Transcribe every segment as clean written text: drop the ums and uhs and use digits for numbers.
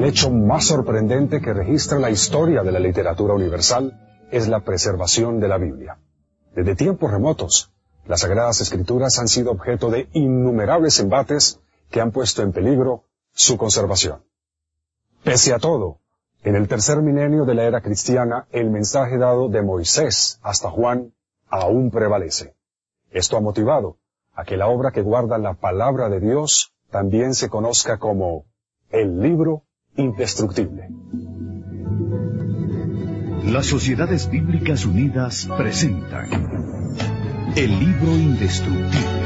El hecho más sorprendente que registra la historia de la literatura universal es la preservación de la Biblia. Desde tiempos remotos, las Sagradas Escrituras han sido objeto de innumerables embates que han puesto en peligro su conservación. Pese a todo, en el tercer milenio de la era cristiana, el mensaje dado de Moisés hasta Juan aún prevalece. Esto ha motivado a que la obra que guarda la palabra de Dios también se conozca como el libro indestructible. Las Sociedades Bíblicas Unidas presentan el libro indestructible.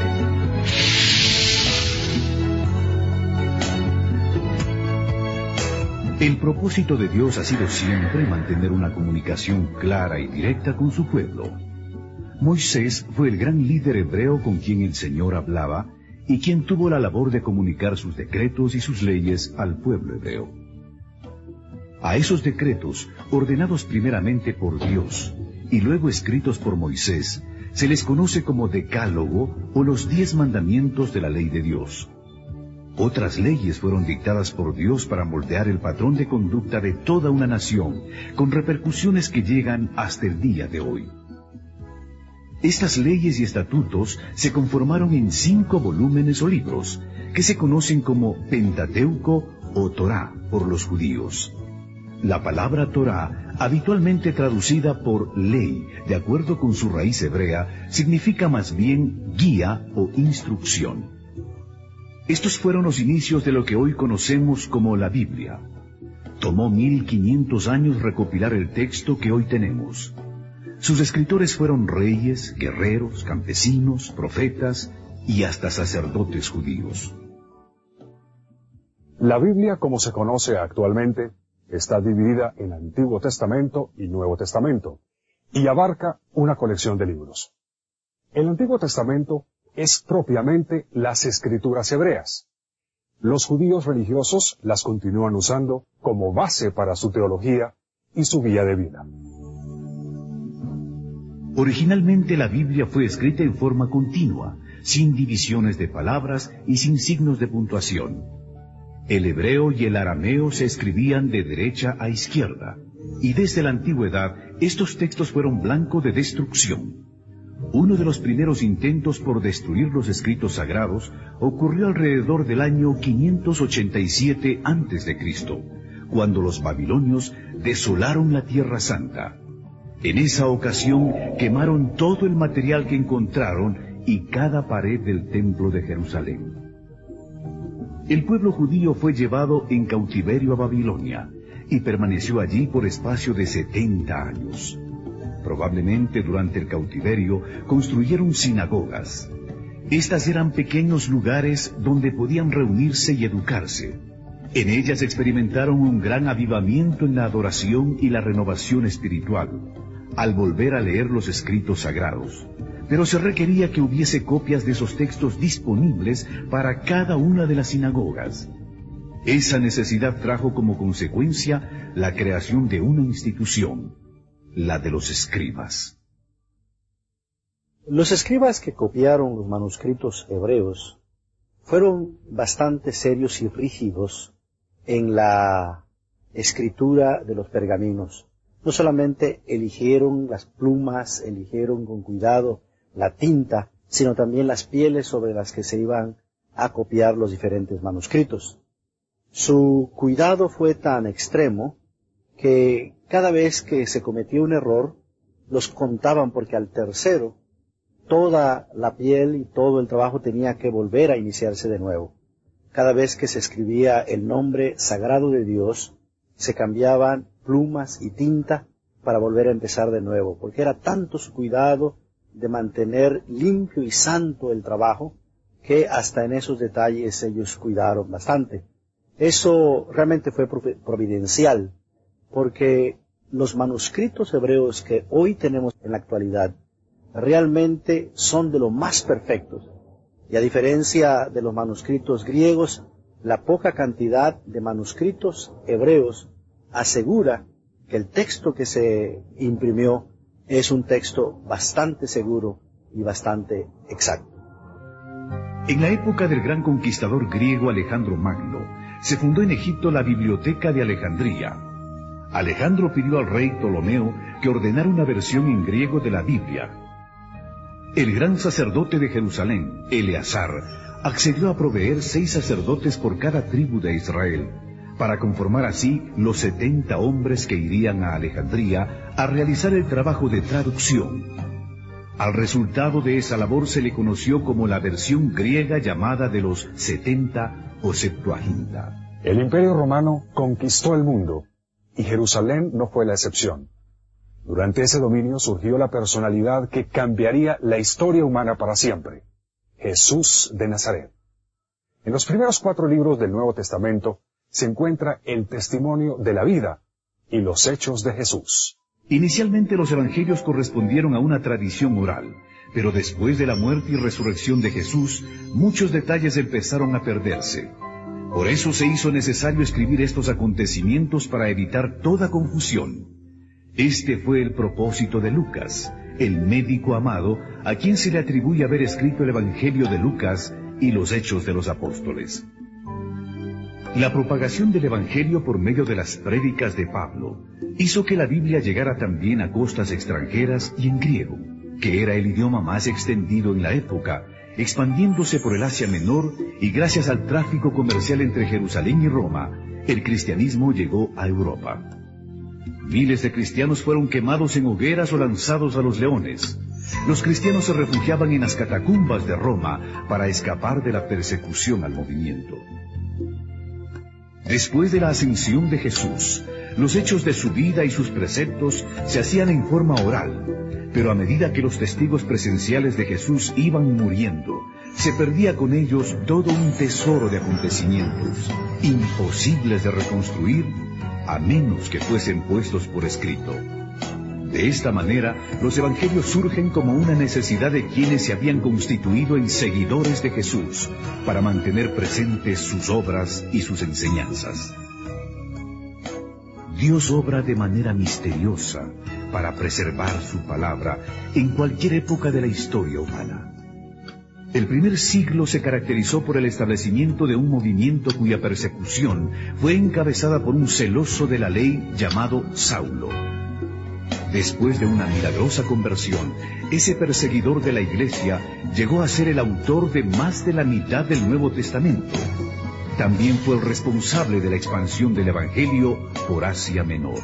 El propósito de Dios ha sido siempre mantener una comunicación clara y directa con su pueblo. Moisés fue el gran líder hebreo con quien el Señor hablaba y quien tuvo la labor de comunicar sus decretos y sus leyes al pueblo hebreo. A esos decretos, ordenados primeramente por Dios y luego escritos por Moisés, se les conoce como Decálogo o los 10 mandamientos de la ley de Dios. Otras leyes fueron dictadas por Dios para moldear el patrón de conducta de toda una nación, con repercusiones que llegan hasta el día de hoy. Estas leyes y estatutos se conformaron en 5 volúmenes o libros, que se conocen como Pentateuco o Torá por los judíos. La palabra Torá, habitualmente traducida por ley, de acuerdo con su raíz hebrea, significa más bien guía o instrucción. Estos fueron los inicios de lo que hoy conocemos como la Biblia. Tomó 1500 años recopilar el texto que hoy tenemos. Sus escritores fueron reyes, guerreros, campesinos, profetas y hasta sacerdotes judíos. La Biblia, como se conoce actualmente, está dividida en Antiguo Testamento y Nuevo Testamento, y abarca una colección de libros. El Antiguo Testamento es propiamente las escrituras hebreas. Los judíos religiosos las continúan usando como base para su teología y su guía de vida. Originalmente la Biblia fue escrita en forma continua, sin divisiones de palabras y sin signos de puntuación. El hebreo y el arameo se escribían de derecha a izquierda, y desde la antigüedad estos textos fueron blanco de destrucción. Uno de los primeros intentos por destruir los escritos sagrados ocurrió alrededor del año 587 a.C., cuando los babilonios desolaron la Tierra Santa. En esa ocasión quemaron todo el material que encontraron y cada pared del templo de Jerusalén. El pueblo judío fue llevado en cautiverio a Babilonia y permaneció allí por espacio de 70 años. Probablemente durante el cautiverio construyeron sinagogas. Estas eran pequeños lugares donde podían reunirse y educarse. En ellas experimentaron un gran avivamiento en la adoración y la renovación espiritual, al volver a leer los escritos sagrados. Pero se requería que hubiese copias de esos textos disponibles para cada una de las sinagogas. Esa necesidad trajo como consecuencia la creación de una institución, la de los escribas. Los escribas que copiaron los manuscritos hebreos fueron bastante serios y rígidos en la escritura de los pergaminos. No solamente eligieron las plumas, eligieron con cuidado la tinta, sino también las pieles sobre las que se iban a copiar los diferentes manuscritos. Su cuidado fue tan extremo que cada vez que se cometía un error, los contaban porque al tercero, toda la piel y todo el trabajo tenía que volver a iniciarse de nuevo. Cada vez que se escribía el nombre sagrado de Dios, se cambiaban plumas y tinta para volver a empezar de nuevo, porque era tanto su cuidado de mantener limpio y santo el trabajo, que hasta en esos detalles ellos cuidaron bastante. Eso realmente fue providencial, porque los manuscritos hebreos que hoy tenemos en la actualidad realmente son de lo más perfectos. Y a diferencia de los manuscritos griegos, la poca cantidad de manuscritos hebreos asegura que el texto que se imprimió es un texto bastante seguro y bastante exacto. En la época del gran conquistador griego Alejandro Magno, se fundó en Egipto la Biblioteca de Alejandría. Alejandro pidió al rey Ptolomeo que ordenara una versión en griego de la Biblia. El gran sacerdote de Jerusalén, Eleazar, accedió a proveer 6 sacerdotes por cada tribu de Israel, para conformar así los 70 hombres que irían a Alejandría a realizar el trabajo de traducción. Al resultado de esa labor se le conoció como la versión griega llamada de los 70 o Septuaginta. El Imperio Romano conquistó el mundo, y Jerusalén no fue la excepción. Durante ese dominio surgió la personalidad que cambiaría la historia humana para siempre: Jesús de Nazaret. En los primeros 4 libros del Nuevo Testamento se encuentra el testimonio de la vida y los hechos de Jesús. Inicialmente los evangelios correspondieron a una tradición oral, pero después de la muerte y resurrección de Jesús, muchos detalles empezaron a perderse. Por eso se hizo necesario escribir estos acontecimientos para evitar toda confusión. Este fue el propósito de Lucas, el médico amado, a quien se le atribuye haber escrito el Evangelio de Lucas y los Hechos de los Apóstoles. La propagación del Evangelio por medio de las prédicas de Pablo hizo que la Biblia llegara también a costas extranjeras y en griego, que era el idioma más extendido en la época, expandiéndose por el Asia Menor, y gracias al tráfico comercial entre Jerusalén y Roma, el cristianismo llegó a Europa. Miles de cristianos fueron quemados en hogueras o lanzados a los leones. Los cristianos se refugiaban en las catacumbas de Roma para escapar de la persecución al movimiento. Después de la ascensión de Jesús, los hechos de su vida y sus preceptos se hacían en forma oral, pero a medida que los testigos presenciales de Jesús iban muriendo, se perdía con ellos todo un tesoro de acontecimientos, imposibles de reconstruir, a menos que fuesen puestos por escrito. De esta manera, los evangelios surgen como una necesidad de quienes se habían constituido en seguidores de Jesús, para mantener presentes sus obras y sus enseñanzas. Dios obra de manera misteriosa para preservar su palabra en cualquier época de la historia humana. El primer siglo se caracterizó por el establecimiento de un movimiento cuya persecución fue encabezada por un celoso de la ley llamado Saulo. Después de una milagrosa conversión, ese perseguidor de la Iglesia llegó a ser el autor de más de la mitad del Nuevo Testamento. También fue el responsable de la expansión del Evangelio por Asia Menor.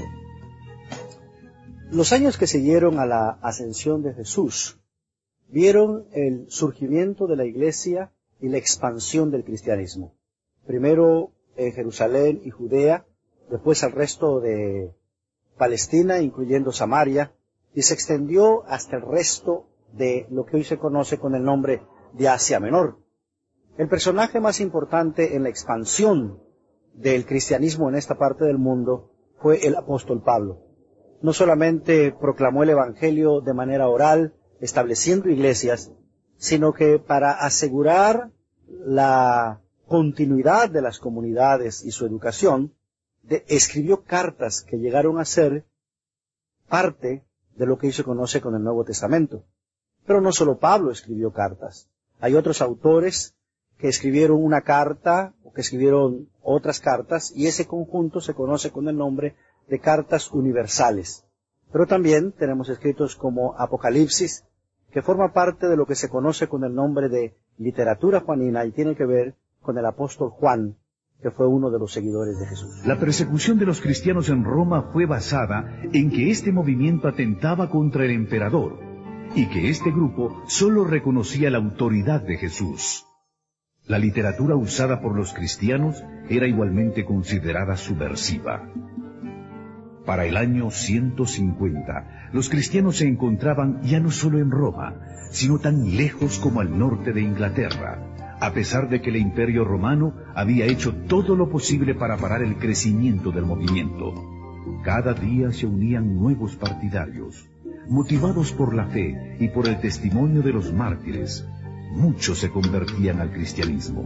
Los años que siguieron a la ascensión de Jesús vieron el surgimiento de la Iglesia y la expansión del cristianismo. Primero en Jerusalén y Judea, después al resto de Palestina, incluyendo Samaria, y se extendió hasta el resto de lo que hoy se conoce con el nombre de Asia Menor. El personaje más importante en la expansión del cristianismo en esta parte del mundo fue el apóstol Pablo. No solamente proclamó el Evangelio de manera oral, estableciendo iglesias, sino que para asegurar la continuidad de las comunidades y su educación, escribió cartas que llegaron a ser parte de lo que hoy se conoce con el Nuevo Testamento. Pero no solo Pablo escribió cartas. Hay otros autores que escribieron una carta o que escribieron otras cartas, y ese conjunto se conoce con el nombre de cartas universales. Pero también tenemos escritos como Apocalipsis, que forma parte de lo que se conoce con el nombre de literatura juanina y tiene que ver con el apóstol Juan, que fue uno de los seguidores de Jesús. La persecución de los cristianos en Roma fue basada en que este movimiento atentaba contra el emperador y que este grupo solo reconocía la autoridad de Jesús. La literatura usada por los cristianos era igualmente considerada subversiva. Para el año 150, los cristianos se encontraban ya no solo en Roma, sino tan lejos como al norte de Inglaterra, a pesar de que el Imperio Romano había hecho todo lo posible para parar el crecimiento del movimiento. Cada día se unían nuevos partidarios. Motivados por la fe y por el testimonio de los mártires, muchos se convertían al cristianismo.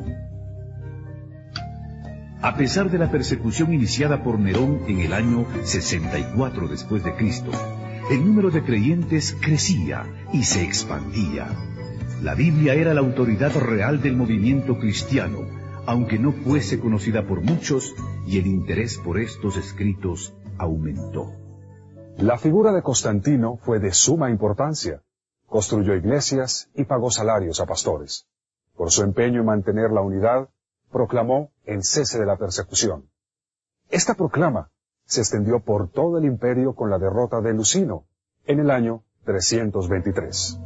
A pesar de la persecución iniciada por Nerón en el año 64 después de Cristo, el número de creyentes crecía y se expandía. La Biblia era la autoridad real del movimiento cristiano, aunque no fuese conocida por muchos, y el interés por estos escritos aumentó. La figura de Constantino fue de suma importancia. Construyó iglesias y pagó salarios a pastores. Por su empeño en mantener la unidad, proclamó el cese de la persecución. Esta proclama se extendió por todo el imperio con la derrota de Lucino en el año 323.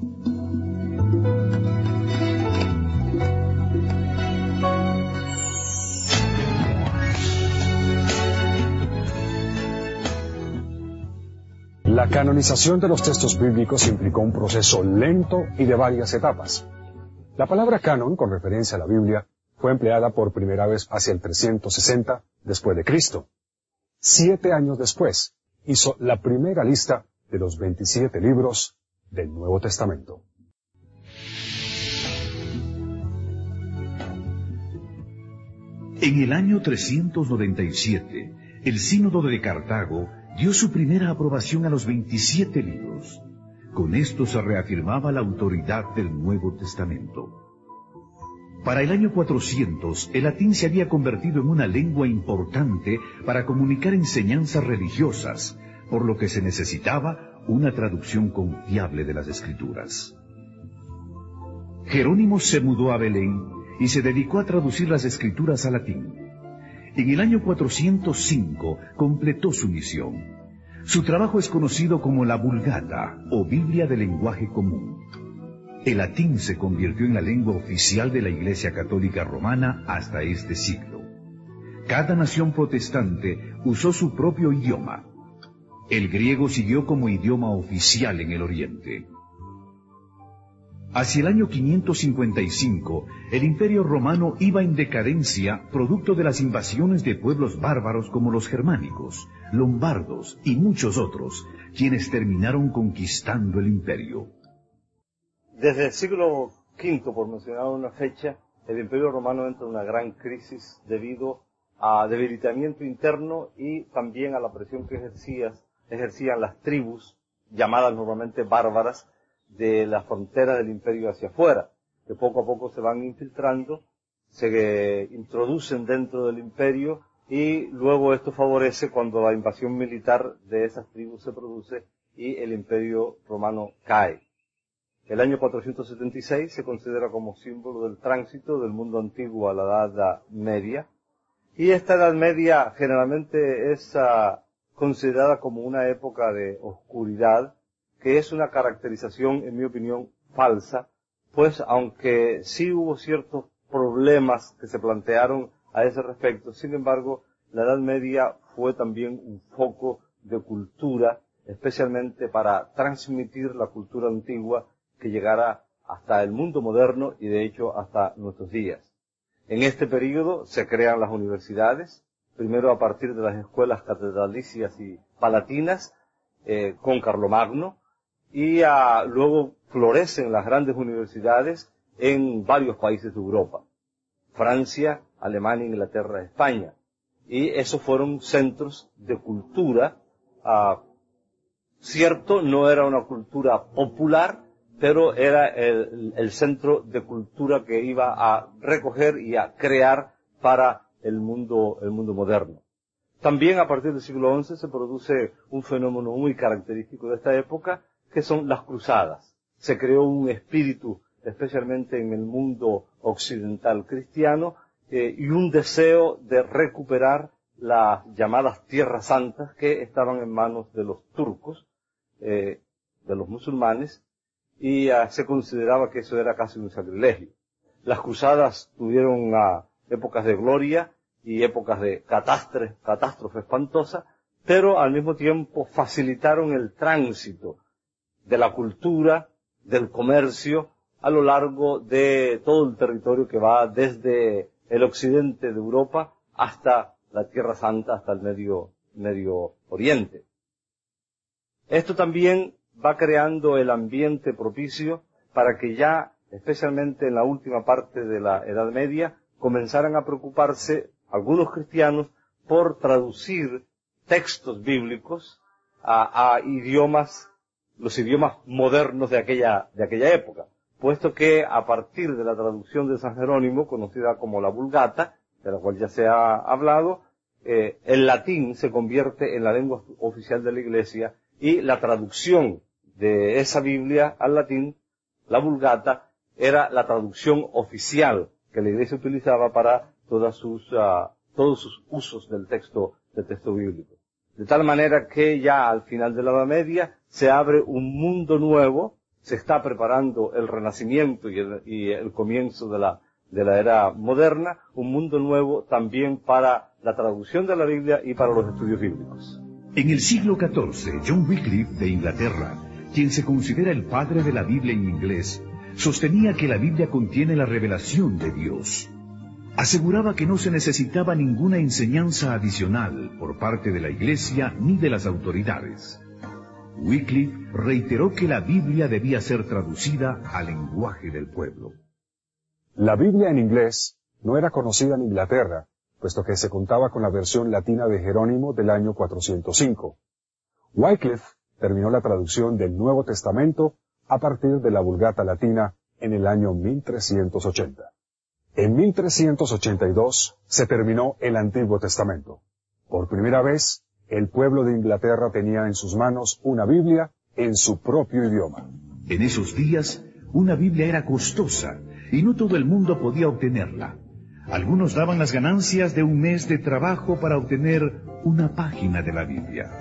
La canonización de los textos bíblicos implicó un proceso lento y de varias etapas. La palabra canon, con referencia a la Biblia, fue empleada por primera vez hacia el 360 después de Cristo. 7 años después, hizo la primera lista de los 27 libros del Nuevo Testamento. En el año 397, el Sínodo de Cartago dio su primera aprobación a los 27 libros. Con esto se reafirmaba la autoridad del Nuevo Testamento. Para el año 400, el latín se había convertido en una lengua importante para comunicar enseñanzas religiosas, por lo que se necesitaba una traducción confiable de las Escrituras. Jerónimo se mudó a Belén y se dedicó a traducir las Escrituras al latín. En el año 405 completó su misión. Su trabajo es conocido como la Vulgata, o Biblia de lenguaje común. El latín se convirtió en la lengua oficial de la Iglesia Católica Romana hasta este siglo. Cada nación protestante usó su propio idioma. El griego siguió como idioma oficial en el Oriente. Hacia el año 555, el Imperio Romano iba en decadencia producto de las invasiones de pueblos bárbaros como los germánicos, lombardos y muchos otros, quienes terminaron conquistando el imperio. Desde el siglo V, por mencionar una fecha, el Imperio Romano entra en una gran crisis debido a debilitamiento interno y también a la presión que ejercían las tribus, llamadas normalmente bárbaras, de la frontera del imperio hacia afuera, que poco a poco se van infiltrando, se introducen dentro del imperio y luego esto favorece cuando la invasión militar de esas tribus se produce y el Imperio Romano cae. El año 476 se considera como símbolo del tránsito del mundo antiguo a la Edad Media, y esta Edad Media generalmente es considerada como una época de oscuridad, que es una caracterización, en mi opinión, falsa, pues aunque sí hubo ciertos problemas que se plantearon a ese respecto, sin embargo, la Edad Media fue también un foco de cultura, especialmente para transmitir la cultura antigua que llegara hasta el mundo moderno y de hecho hasta nuestros días. En este período se crean las universidades, primero a partir de las escuelas catedralicias y palatinas, con Carlomagno, y luego florecen las grandes universidades en varios países de Europa: Francia, Alemania, Inglaterra, España. Y esos fueron centros de cultura. Cierto, no era una cultura popular, pero era el centro de cultura que iba a recoger y a crear para el mundo moderno. También a partir del siglo XI se produce un fenómeno muy característico de esta época, que son las cruzadas. Se creó un espíritu, especialmente en el mundo occidental cristiano, y un deseo de recuperar las llamadas tierras santas que estaban en manos de los turcos, de los musulmanes, y se consideraba que eso era casi un sacrilegio. Las cruzadas tuvieron épocas de gloria y épocas de catástrofe espantosa, pero al mismo tiempo facilitaron el tránsito de la cultura, del comercio, a lo largo de todo el territorio que va desde el occidente de Europa hasta la Tierra Santa, hasta el Medio Oriente. Esto también va creando el ambiente propicio para que ya, especialmente en la última parte de la Edad Media, comenzaran a preocuparse algunos cristianos por traducir textos bíblicos a idiomas, los idiomas modernos de aquella época. puesto que a partir de la traducción de San Jerónimo, conocida como la Vulgata, de la cual ya se ha hablado, el latín se convierte en la lengua oficial de la Iglesia, y la traducción de esa Biblia al latín, la Vulgata, era la traducción oficial que la Iglesia utilizaba para todos sus usos del texto bíblico. De tal manera que ya al final de la Edad Media se abre un mundo nuevo, se está preparando el Renacimiento y el comienzo de la era moderna, un mundo nuevo también para la traducción de la Biblia y para los estudios bíblicos. En el siglo XIV, John Wycliffe de Inglaterra, quien se considera el padre de la Biblia en inglés, sostenía que la Biblia contiene la revelación de Dios. Aseguraba que no se necesitaba ninguna enseñanza adicional por parte de la Iglesia ni de las autoridades. Wycliffe reiteró que la Biblia debía ser traducida al lenguaje del pueblo. La Biblia en inglés no era conocida en Inglaterra, puesto que se contaba con la versión latina de Jerónimo del año 405. Wycliffe terminó la traducción del Nuevo Testamento a partir de la Vulgata latina en el año 1380. En 1382 se terminó el Antiguo Testamento. Por primera vez, el pueblo de Inglaterra tenía en sus manos una Biblia en su propio idioma. En esos días, una Biblia era costosa y no todo el mundo podía obtenerla. Algunos daban las ganancias de un mes de trabajo para obtener una página de la Biblia.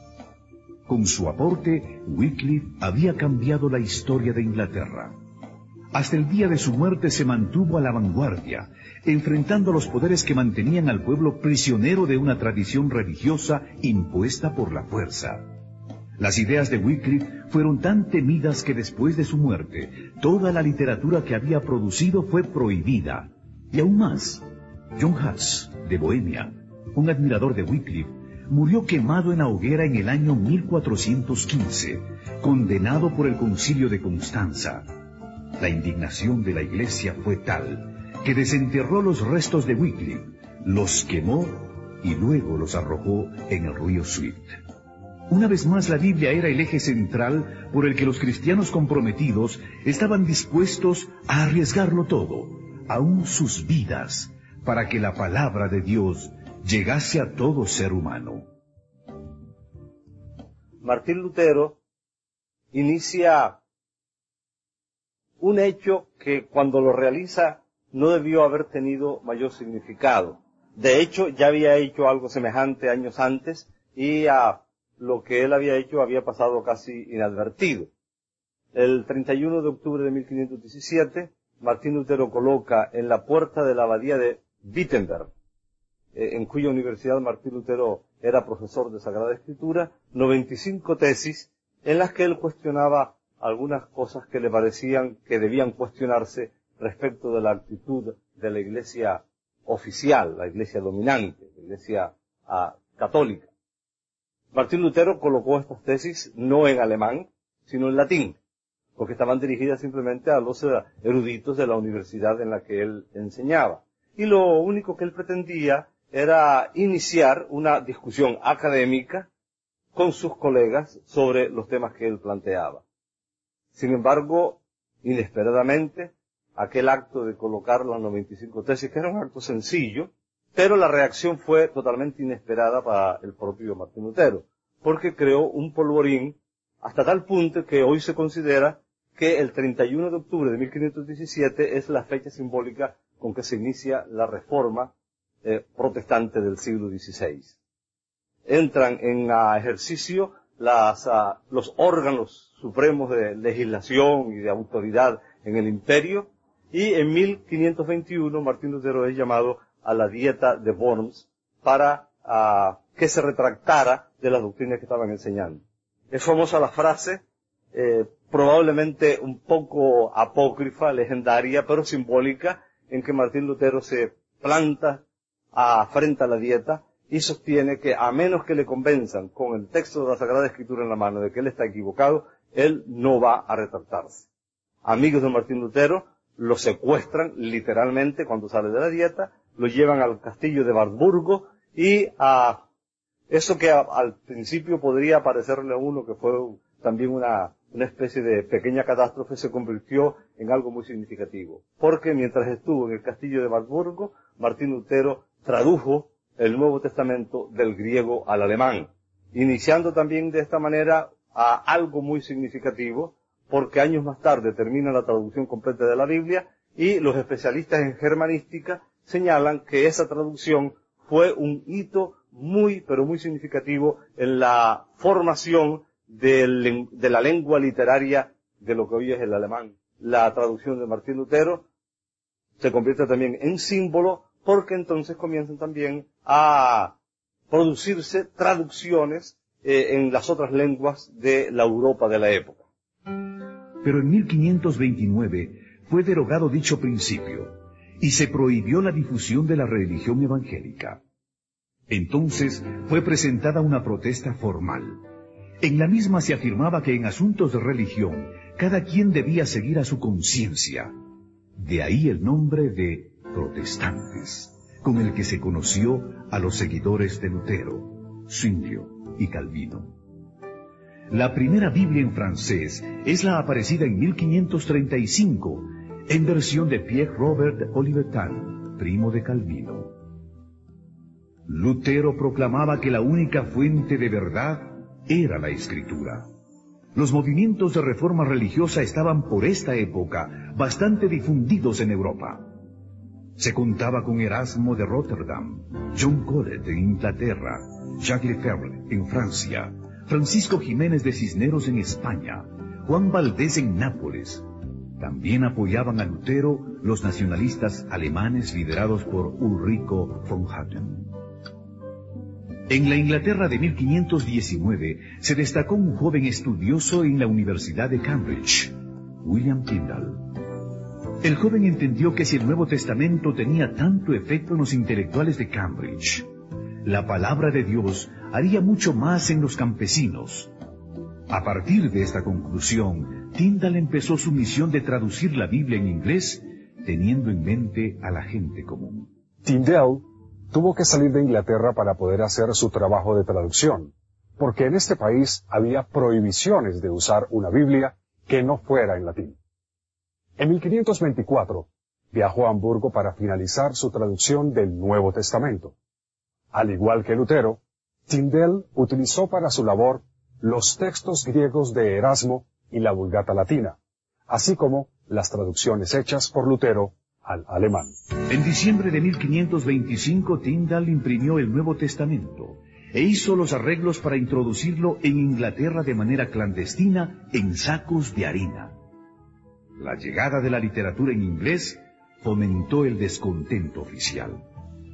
Con su aporte, Wycliffe había cambiado la historia de Inglaterra. Hasta el día de su muerte se mantuvo a la vanguardia, enfrentando los poderes que mantenían al pueblo prisionero de una tradición religiosa impuesta por la fuerza. Las ideas de Wycliffe fueron tan temidas que después de su muerte, toda la literatura que había producido fue prohibida. Y aún más, John Huss, de Bohemia, un admirador de Wycliffe, murió quemado en la hoguera en el año 1415, condenado por el Concilio de Constanza. La indignación de la Iglesia fue tal que desenterró los restos de Wycliffe, los quemó y luego los arrojó en el río Swift. Una vez más, la Biblia era el eje central por el que los cristianos comprometidos estaban dispuestos a arriesgarlo todo, aún sus vidas, para que la palabra de Dios llegase a todo ser humano. Martín Lutero inicia un hecho que cuando lo realiza no debió haber tenido mayor significado. De hecho, ya había hecho algo semejante años antes y lo que él había hecho había pasado casi inadvertido. El 31 de octubre de 1517, Martín Lutero coloca en la puerta de la abadía de Wittenberg, en cuya universidad Martín Lutero era profesor de Sagrada Escritura, 95 tesis en las que él cuestionaba algunas cosas que le parecían que debían cuestionarse respecto de la actitud de la Iglesia oficial, la Iglesia dominante, la Iglesia católica. Martín Lutero colocó estas tesis no en alemán, sino en latín, porque estaban dirigidas simplemente a los eruditos de la universidad en la que él enseñaba. Y lo único que él pretendía era iniciar una discusión académica con sus colegas sobre los temas que él planteaba. Sin embargo, inesperadamente, aquel acto de colocar las 95 tesis, que era un acto sencillo, pero la reacción fue totalmente inesperada para el propio Martín Lutero, porque creó un polvorín hasta tal punto que hoy se considera que el 31 de octubre de 1517 es la fecha simbólica con que se inicia la reforma protestante del siglo XVI. Entran en ejercicio los órganos supremos de legislación y de autoridad en el imperio, y en 1521 Martín Lutero es llamado a la Dieta de Worms para que se retractara de las doctrinas que estaban enseñando. Es famosa la frase, probablemente un poco apócrifa, legendaria, pero simbólica, en que Martín Lutero se planta frente a la Dieta y sostiene que a menos que le convenzan con el texto de la Sagrada Escritura en la mano de que él está equivocado, él no va a retractarse. Amigos de Martín Lutero lo secuestran literalmente cuando sale de la Dieta, lo llevan al castillo de Wartburgo y eso que al principio podría parecerle a uno que fue también una una especie de pequeña catástrofe, se convirtió en algo muy significativo. Porque mientras estuvo en el castillo de Wartburgo, Martín Lutero tradujo el Nuevo Testamento del griego al alemán, iniciando también de esta manera a algo muy significativo, porque años más tarde termina la traducción completa de la Biblia y los especialistas en germanística señalan que esa traducción fue un hito muy, pero muy significativo en la formación de la lengua literaria de lo que hoy es el alemán. La traducción de Martín Lutero se convierte también en símbolo, porque entonces comienzan también a producirse traducciones en las otras lenguas de la Europa de la época. Pero en 1529 fue derogado dicho principio y se prohibió la difusión de la religión evangélica. Entonces fue presentada una protesta formal. En la misma se afirmaba que en asuntos de religión cada quien debía seguir a su conciencia. De ahí el nombre de protestantes, con el que se conoció a los seguidores de Lutero, Zwinglio y Calvino. La primera Biblia en francés es la aparecida en 1535, en versión de Pierre Robert de Olivetan, primo de Calvino. Lutero proclamaba que la única fuente de verdad era la Escritura. Los movimientos de reforma religiosa estaban por esta época bastante difundidos en Europa. Se contaba con Erasmo de Rotterdam, John Colet en Inglaterra, Jacques Lefebvre en Francia, Francisco Jiménez de Cisneros en España, Juan Valdés en Nápoles. También apoyaban a Lutero los nacionalistas alemanes liderados por Ulrico von Hutten. En la Inglaterra de 1519 se destacó un joven estudioso en la Universidad de Cambridge, William Tyndale. El joven entendió que si el Nuevo Testamento tenía tanto efecto en los intelectuales de Cambridge, la palabra de Dios haría mucho más en los campesinos. A partir de esta conclusión, Tyndale empezó su misión de traducir la Biblia en inglés, teniendo en mente a la gente común. Tyndale tuvo que salir de Inglaterra para poder hacer su trabajo de traducción, porque en este país había prohibiciones de usar una Biblia que no fuera en latín. En 1524 viajó a Hamburgo para finalizar su traducción del Nuevo Testamento. Al igual que Lutero, Tyndale utilizó para su labor los textos griegos de Erasmo y la Vulgata latina, así como las traducciones hechas por Lutero al alemán. En diciembre de 1525, Tyndale imprimió el Nuevo Testamento e hizo los arreglos para introducirlo en Inglaterra de manera clandestina en sacos de harina. La llegada de la literatura en inglés fomentó el descontento oficial.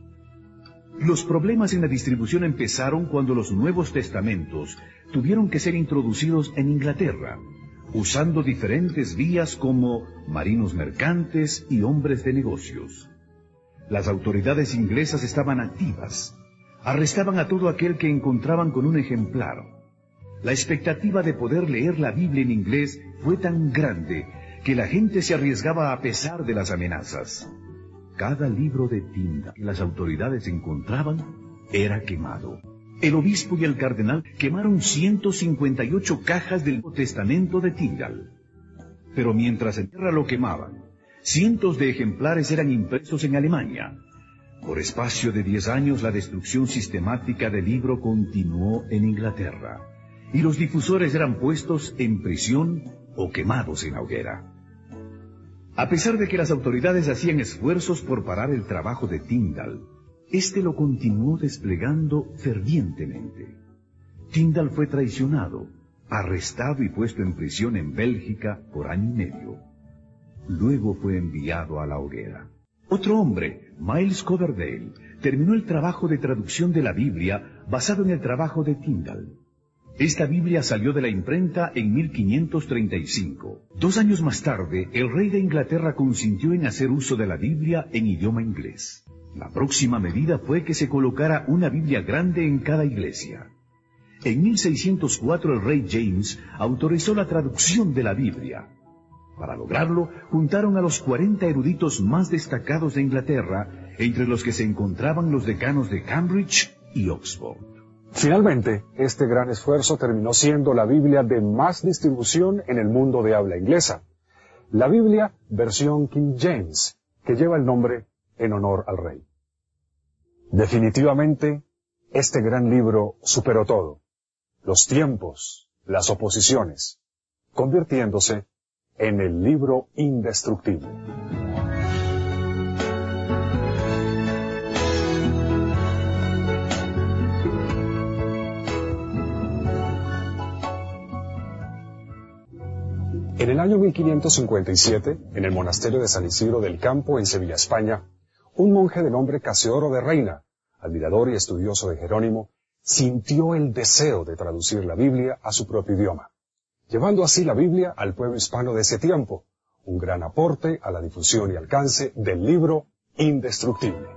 Los problemas en la distribución empezaron cuando los Nuevos Testamentos tuvieron que ser introducidos en Inglaterra, usando diferentes vías como marinos mercantes y hombres de negocios. Las autoridades inglesas estaban activas. Arrestaban a todo aquel que encontraban con un ejemplar. La expectativa de poder leer la Biblia en inglés fue tan grande que la gente se arriesgaba a pesar de las amenazas. Cada libro de Tyndale que las autoridades encontraban era quemado. El obispo y el cardenal quemaron 158 cajas del Nuevo Testamento de Tyndale. Pero mientras en tierra lo quemaban, cientos de ejemplares eran impresos en Alemania. Por espacio de 10 años la destrucción sistemática del libro continuó en Inglaterra, y los difusores eran puestos en prisión o quemados en la hoguera. A pesar de que las autoridades hacían esfuerzos por parar el trabajo de Tyndale, este lo continuó desplegando fervientemente. Tyndale fue traicionado, arrestado y puesto en prisión en Bélgica por año y medio. Luego fue enviado a la hoguera. Otro hombre, Miles Coverdale, terminó el trabajo de traducción de la Biblia basado en el trabajo de Tyndale. Esta Biblia salió de la imprenta en 1535. 2 años más tarde, el rey de Inglaterra consintió en hacer uso de la Biblia en idioma inglés. La próxima medida fue que se colocara una Biblia grande en cada iglesia. En 1604 el rey James autorizó la traducción de la Biblia. Para lograrlo, juntaron a los 40 eruditos más destacados de Inglaterra, entre los que se encontraban los decanos de Cambridge y Oxford. Finalmente, este gran esfuerzo terminó siendo la Biblia de más distribución en el mundo de habla inglesa, la Biblia versión King James, que lleva el nombre en honor al rey. Definitivamente, este gran libro superó todo, los tiempos, las oposiciones, convirtiéndose en el libro indestructible. En el año 1557, en el monasterio de San Isidro del Campo, en Sevilla, España, un monje de nombre Casiodoro de Reina, admirador y estudioso de Jerónimo, sintió el deseo de traducir la Biblia a su propio idioma, llevando así la Biblia al pueblo hispano de ese tiempo, un gran aporte a la difusión y alcance del libro indestructible.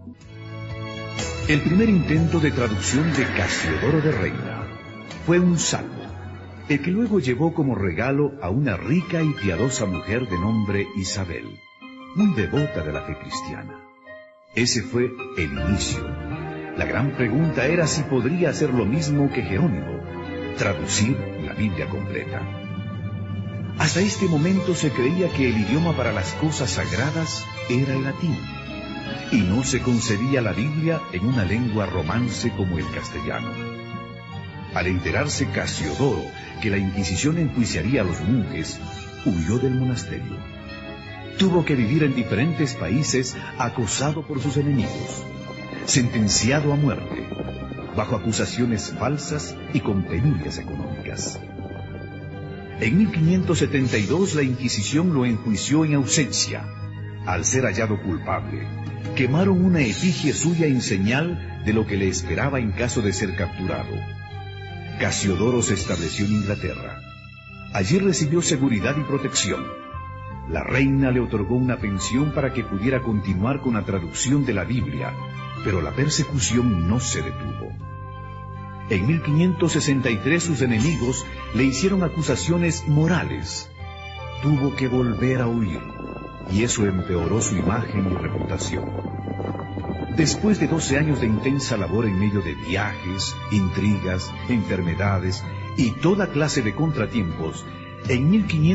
El primer intento de traducción de Casiodoro de Reina fue un salmo, el que luego llevó como regalo a una rica y piadosa mujer de nombre Isabel, muy devota de la fe cristiana. Ese fue el inicio. La gran pregunta era si podría hacer lo mismo que Jerónimo, traducir la Biblia completa. Hasta este momento se creía que el idioma para las cosas sagradas era el latín, y no se concebía la Biblia en una lengua romance como el castellano. Al enterarse Casiodoro que la Inquisición enjuiciaría a los monjes, huyó del monasterio. Tuvo que vivir en diferentes países acosado por sus enemigos, sentenciado a muerte, bajo acusaciones falsas y con penurias económicas. En 1572 la Inquisición lo enjuició en ausencia. Al ser hallado culpable, quemaron una efigie suya en señal de lo que le esperaba en caso de ser capturado. Casiodoro se estableció en Inglaterra. Allí recibió seguridad y protección. La reina le otorgó una pensión para que pudiera continuar con la traducción de la Biblia, pero la persecución no se detuvo. En 1563 sus enemigos le hicieron acusaciones morales. Tuvo que volver a huir, y eso empeoró su imagen y reputación. Después de 12 años de intensa labor en medio de viajes, intrigas, enfermedades y toda clase de contratiempos, en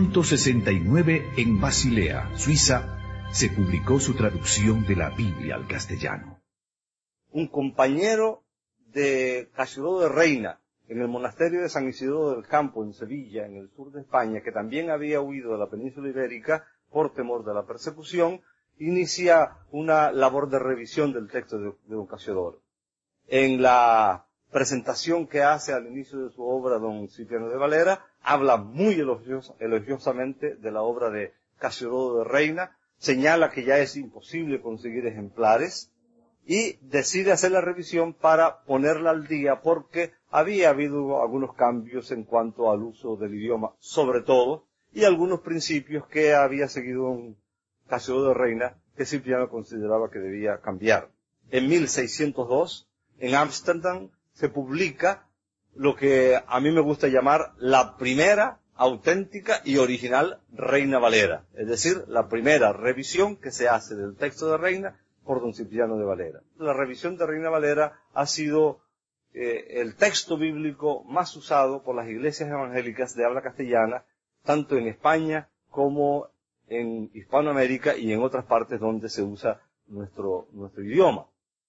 1569 en Basilea, Suiza, se publicó su traducción de la Biblia al castellano. Un compañero de Casiodoro de Reina, en el monasterio de San Isidro del Campo, en Sevilla, en el sur de España, que también había huido de la península ibérica por temor de la persecución, inicia una labor de revisión del texto de don Casiodoro. En la presentación que hace al inicio de su obra don Cipriano de Valera, habla muy elogiosamente de la obra de Casiodoro de Reina, señala que ya es imposible conseguir ejemplares y decide hacer la revisión para ponerla al día porque había habido algunos cambios en cuanto al uso del idioma, sobre todo, y algunos principios que había seguido un Casiodoro de Reina que Cipriano consideraba que debía cambiar. En 1602, en Ámsterdam, se publica lo que a mí me gusta llamar la primera auténtica y original Reina Valera, es decir, la primera revisión que se hace del texto de Reina por don Cipriano de Valera. La revisión de Reina Valera ha sido el texto bíblico más usado por las iglesias evangélicas de habla castellana, tanto en España como en Hispanoamérica y en otras partes donde se usa nuestro idioma.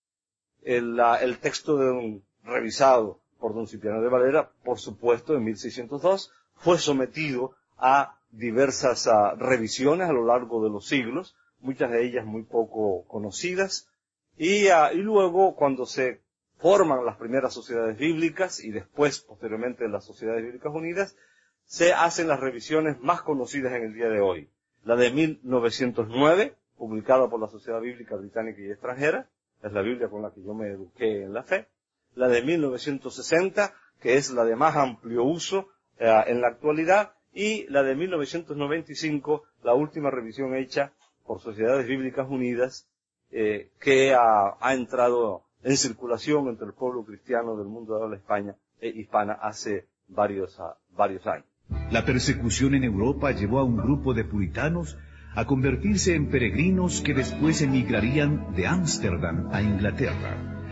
El texto revisado por don Cipriano de Valera, por supuesto, en 1602, fue sometido a diversas revisiones a lo largo de los siglos, muchas de ellas muy poco conocidas, y luego cuando se forman las primeras sociedades bíblicas y después, posteriormente, las Sociedades Bíblicas Unidas, se hacen las revisiones más conocidas en el día de hoy. La de 1909, publicada por la Sociedad Bíblica Británica y Extranjera, es la Biblia con la que yo me eduqué en la fe. La de 1960, que es la de más amplio uso en la actualidad, y la de 1995, la última revisión hecha por Sociedades Bíblicas Unidas, que ha entrado en circulación entre el pueblo cristiano del mundo de habla hispana hace varios años. La persecución en Europa llevó a un grupo de puritanos a convertirse en peregrinos que después emigrarían de Ámsterdam a Inglaterra,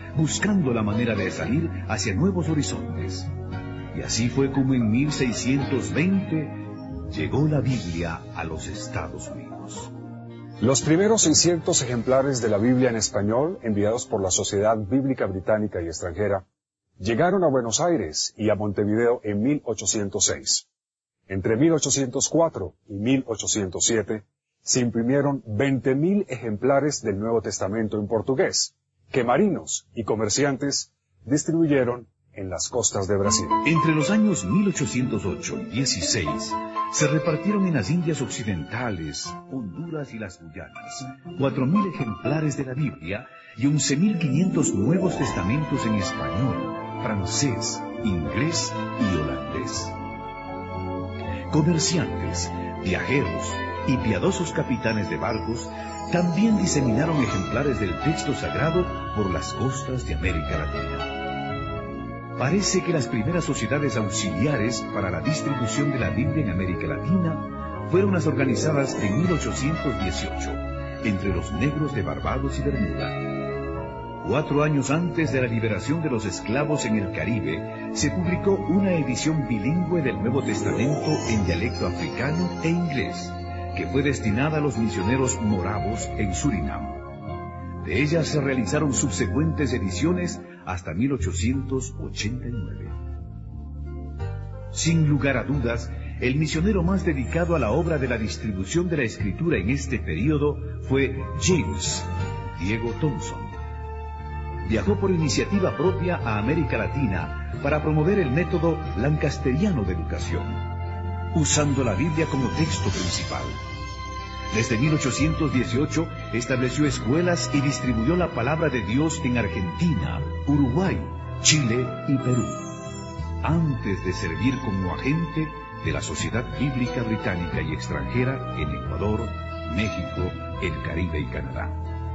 buscando la manera de salir hacia nuevos horizontes. Y así fue como en 1620 llegó la Biblia a los Estados Unidos. Los primeros 600 ejemplares de la Biblia en español, enviados por la Sociedad Bíblica Británica y Extranjera, llegaron a Buenos Aires y a Montevideo en 1806. Entre 1804 y 1807 se imprimieron 20.000 ejemplares del Nuevo Testamento en portugués, que marinos y comerciantes distribuyeron en las costas de Brasil. Entre los años 1808 y 16 se repartieron en las Indias Occidentales, Honduras y las Guyanas 4.000 ejemplares de la Biblia y 11.500 Nuevos Testamentos en español, francés, inglés y holandés. Comerciantes, viajeros y piadosos capitanes de barcos también diseminaron ejemplares del texto sagrado por las costas de América Latina. Parece que las primeras sociedades auxiliares para la distribución de la Biblia en América Latina fueron las organizadas en 1818 entre los negros de Barbados y Bermuda. 4 años antes de la liberación de los esclavos en el Caribe, se publicó una edición bilingüe del Nuevo Testamento en dialecto africano e inglés, que fue destinada a los misioneros moravos en Surinam. De ella se realizaron subsecuentes ediciones hasta 1889. Sin lugar a dudas, el misionero más dedicado a la obra de la distribución de la Escritura en este período fue James Diego Thompson. Viajó por iniciativa propia a América Latina para promover el método lancasteriano de educación, usando la Biblia como texto principal. Desde 1818 estableció escuelas y distribuyó la palabra de Dios en Argentina, Uruguay, Chile y Perú, antes de servir como agente de la Sociedad Bíblica Británica y Extranjera en Ecuador, México, el Caribe y Canadá.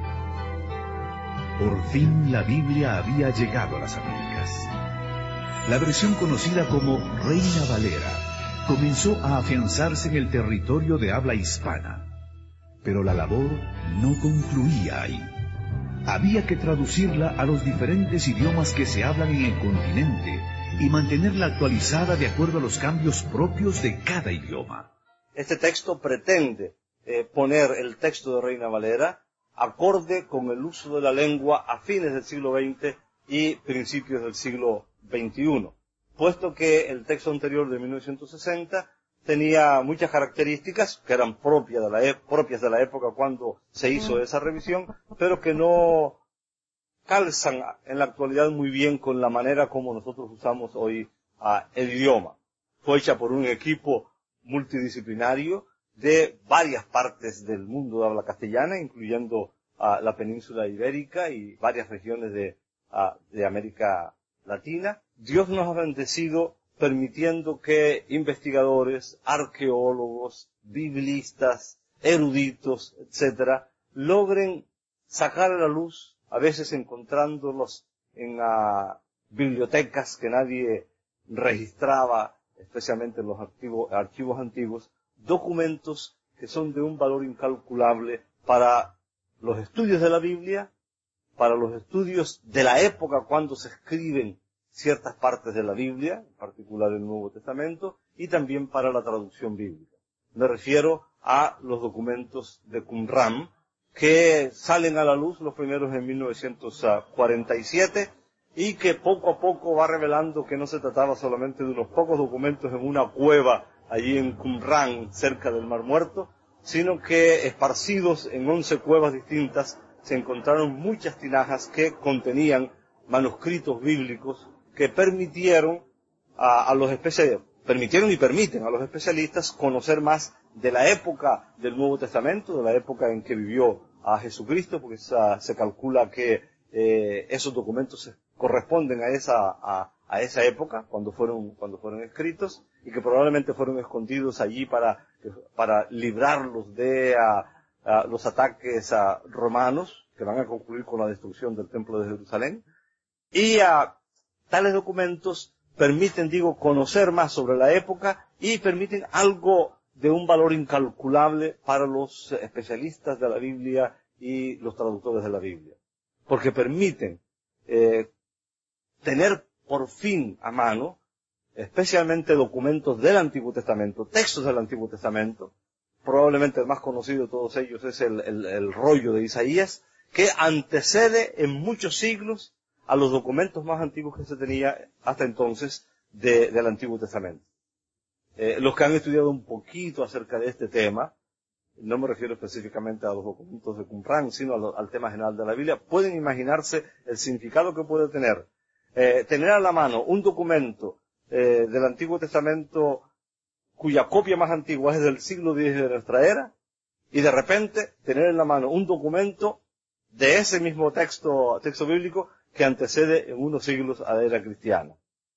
Por fin la Biblia había llegado a las Américas. La versión conocida como Reina Valera comenzó a afianzarse en el territorio de habla hispana. Pero la labor no concluía ahí. Había que traducirla a los diferentes idiomas que se hablan en el continente y mantenerla actualizada de acuerdo a los cambios propios de cada idioma. Este texto pretende poner el texto de Reina Valera acorde con el uso de la lengua a fines del siglo XX y principios del siglo XXI, puesto que el texto anterior de 1960 tenía muchas características que eran propias de la época cuando se hizo esa revisión, pero que no calzan en la actualidad muy bien con la manera como nosotros usamos hoy el idioma. Fue hecha por un equipo multidisciplinario de varias partes del mundo de habla castellana, incluyendo la península ibérica y varias regiones de América Latina. Dios nos ha bendecido permitiendo que investigadores, arqueólogos, biblistas, eruditos, etcétera, logren sacar a la luz, a veces encontrándolos en bibliotecas que nadie registraba, especialmente en los archivos antiguos, documentos que son de un valor incalculable para los estudios de la Biblia, para los estudios de la época cuando se escriben ciertas partes de la Biblia, en particular el Nuevo Testamento, y también para la traducción bíblica. Me refiero a los documentos de Qumran, que salen a la luz los primeros en 1947, y que poco a poco va revelando que no se trataba solamente de unos pocos documentos en una cueva allí en Qumran, cerca del Mar Muerto, sino que esparcidos en 11 cuevas distintas se encontraron muchas tinajas que contenían manuscritos bíblicos que permitieron y permiten a los especialistas conocer más de la época del Nuevo Testamento, de la época en que vivió a Jesucristo, porque se calcula que esos documentos corresponden a esa época cuando fueron escritos, y que probablemente fueron escondidos allí para librarlos de los ataques romanos que van a concluir con la destrucción del Templo de Jerusalén. Y tales documentos permiten, conocer más sobre la época y permiten algo de un valor incalculable para los especialistas de la Biblia y los traductores de la Biblia. Porque permiten tener por fin a mano, especialmente documentos del Antiguo Testamento, textos del Antiguo Testamento. Probablemente el más conocido de todos ellos es el rollo de Isaías, que antecede en muchos siglos a los documentos más antiguos que se tenía hasta entonces del Antiguo Testamento. Los que han estudiado un poquito acerca de este tema, no me refiero específicamente a los documentos de Qumran, sino al tema general de la Biblia, pueden imaginarse el significado que puede tener. Tener a la mano un documento del Antiguo Testamento cuya copia más antigua es del siglo X de nuestra era, y de repente tener en la mano un documento de ese mismo texto bíblico que antecede en unos siglos a la era cristiana.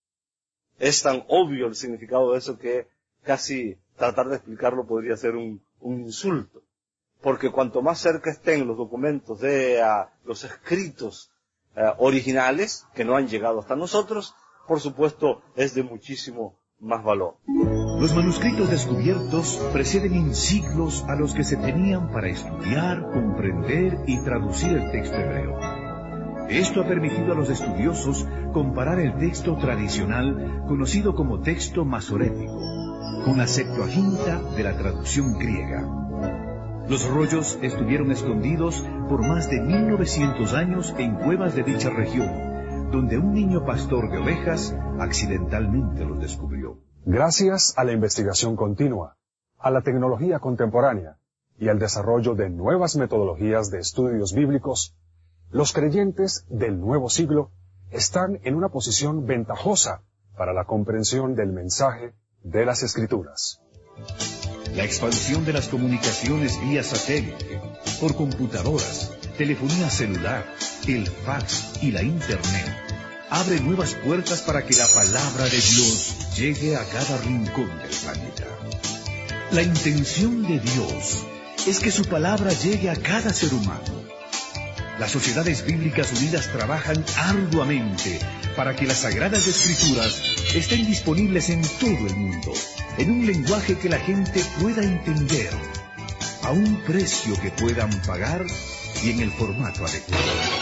Es tan obvio el significado de eso que casi tratar de explicarlo podría ser un insulto. Porque cuanto más cerca estén los documentos de los escritos originales, que no han llegado hasta nosotros, por supuesto es de muchísimo más valor. Los manuscritos descubiertos preceden en siglos a los que se tenían para estudiar, comprender y traducir el texto hebreo. Esto ha permitido a los estudiosos comparar el texto tradicional, conocido como texto masorético, con la Septuaginta de la traducción griega. Los rollos estuvieron escondidos por más de 1900 años en cuevas de dicha región, donde un niño pastor de ovejas accidentalmente los descubrió. Gracias a la investigación continua, a la tecnología contemporánea y al desarrollo de nuevas metodologías de estudios bíblicos, los creyentes del nuevo siglo están en una posición ventajosa para la comprensión del mensaje de las Escrituras. La expansión de las comunicaciones vía satélite, por computadoras, telefonía celular, el fax y la Internet abre nuevas puertas para que la palabra de Dios llegue a cada rincón del planeta. La intención de Dios es que su palabra llegue a cada ser humano. Las Sociedades Bíblicas Unidas trabajan arduamente para que las Sagradas Escrituras estén disponibles en todo el mundo, en un lenguaje que la gente pueda entender, a un precio que puedan pagar y en el formato adecuado.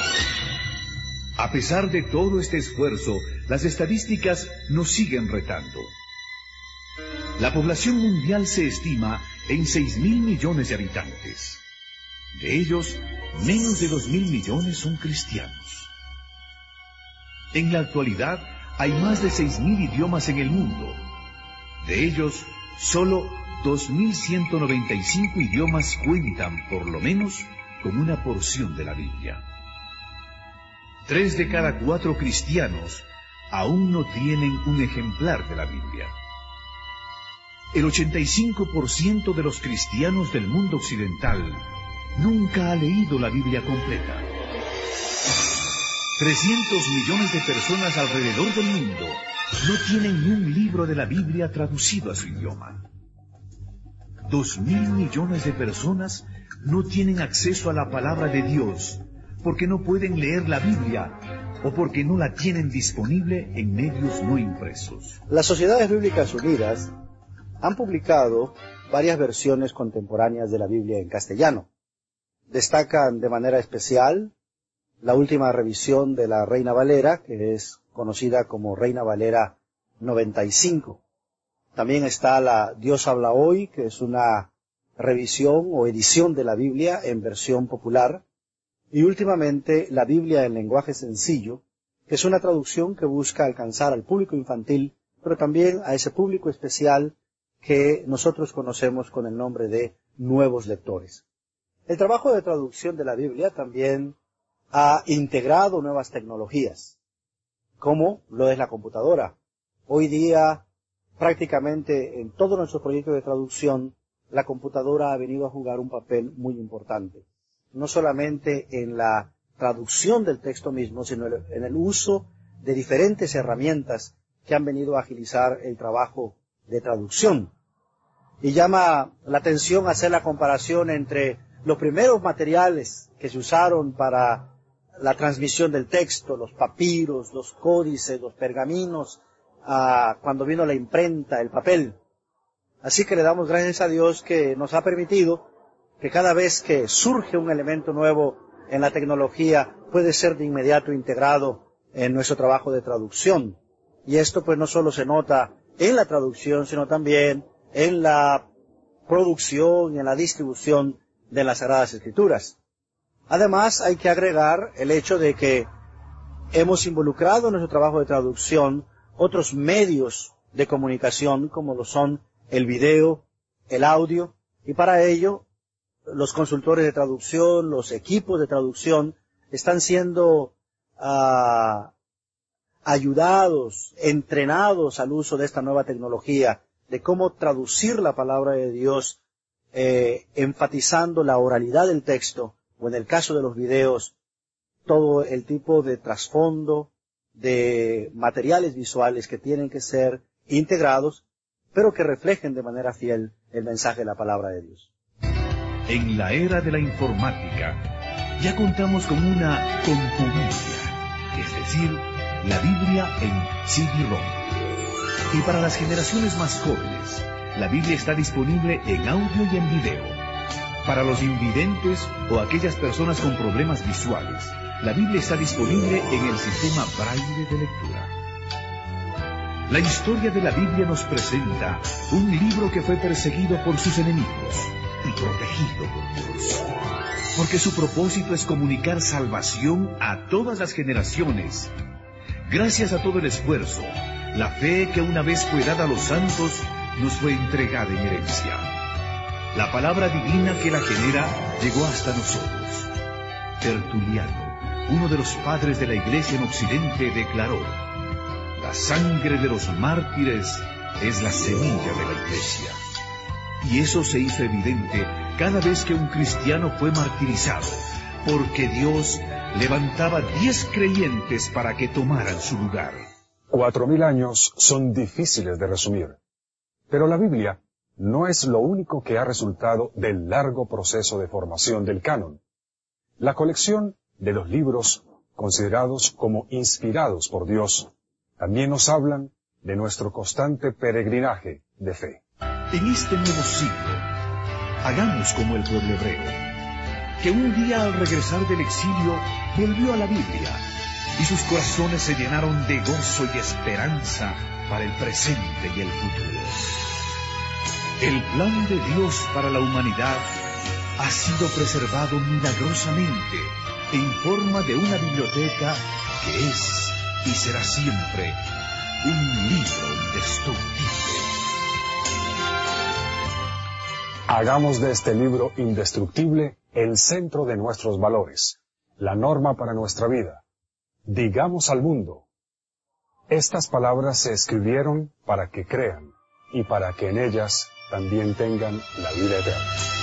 A pesar de todo este esfuerzo, las estadísticas nos siguen retando. La población mundial se estima en 6.000 millones de habitantes. De ellos, menos de 2.000 millones son cristianos. En la actualidad, hay más de 6.000 idiomas en el mundo. De ellos, solo 2.195 idiomas cuentan, por lo menos, con una porción de la Biblia. 3 de cada 4 cristianos aún no tienen un ejemplar de la Biblia. El 85% de los cristianos del mundo occidental nunca ha leído la Biblia completa. 300 millones de personas alrededor del mundo no tienen ni un libro de la Biblia traducido a su idioma. 2.000 millones de personas no tienen acceso a la palabra de Dios porque no pueden leer la Biblia o porque no la tienen disponible en medios no impresos. Las Sociedades Bíblicas Unidas han publicado varias versiones contemporáneas de la Biblia en castellano. Destacan de manera especial la última revisión de la Reina Valera, que es conocida como Reina Valera 95. También está la Dios habla hoy, que es una revisión o edición de la Biblia en versión popular. Y últimamente la Biblia en lenguaje sencillo, que es una traducción que busca alcanzar al público infantil, pero también a ese público especial que nosotros conocemos con el nombre de nuevos lectores. El trabajo de traducción de la Biblia también ha integrado nuevas tecnologías, como lo es la computadora. Hoy día, prácticamente en todos nuestros proyectos de traducción, la computadora ha venido a jugar un papel muy importante. No solamente en la traducción del texto mismo, sino en el uso de diferentes herramientas que han venido a agilizar el trabajo de traducción. Y llama la atención hacer la comparación entre los primeros materiales que se usaron para la transmisión del texto, los papiros, los códices, los pergaminos, cuando vino la imprenta, el papel. Así que le damos gracias a Dios que nos ha permitido que cada vez que surge un elemento nuevo en la tecnología, puede ser de inmediato integrado en nuestro trabajo de traducción. Y esto pues no solo se nota en la traducción, sino también en la producción y en la distribución de las Sagradas Escrituras. Además, hay que agregar el hecho de que hemos involucrado en nuestro trabajo de traducción otros medios de comunicación, como lo son el video, el audio, y para ello los consultores de traducción, los equipos de traducción, están siendo ayudados, entrenados al uso de esta nueva tecnología, de cómo traducir la palabra de Dios, enfatizando la oralidad del texto, o en el caso de los videos, todo el tipo de trasfondo, de materiales visuales que tienen que ser integrados, pero que reflejen de manera fiel el mensaje de la palabra de Dios. En la era de la informática, ya contamos con una concubilia, es decir, la Biblia en CD-ROM. Y para las generaciones más jóvenes, la Biblia está disponible en audio y en video. Para los invidentes o aquellas personas con problemas visuales, la Biblia está disponible en el sistema Braille de lectura. La historia de la Biblia nos presenta un libro que fue perseguido por sus enemigos y protegido por Dios, porque su propósito es comunicar salvación a todas las generaciones. Gracias a todo el esfuerzo, la fe que una vez fue dada a los santos nos fue entregada en herencia. La palabra divina que la genera llegó hasta nosotros. Tertuliano, uno de los padres de la Iglesia en Occidente, declaró: la sangre de los mártires es la semilla de la Iglesia. Y eso se hizo evidente cada vez que un cristiano fue martirizado, porque Dios levantaba 10 creyentes para que tomaran su lugar. 4000 años son difíciles de resumir, pero la Biblia no es lo único que ha resultado del largo proceso de formación del canon. La colección de los libros considerados como inspirados por Dios también nos hablan de nuestro constante peregrinaje de fe. En este nuevo siglo, hagamos como el pueblo hebreo, que un día al regresar del exilio volvió a la Biblia y sus corazones se llenaron de gozo y esperanza para el presente y el futuro. El plan de Dios para la humanidad ha sido preservado milagrosamente en forma de una biblioteca que es y será siempre un libro indestructible. Hagamos de este libro indestructible el centro de nuestros valores, la norma para nuestra vida. Digamos al mundo: estas palabras se escribieron para que crean y para que en ellas también tengan la vida eterna.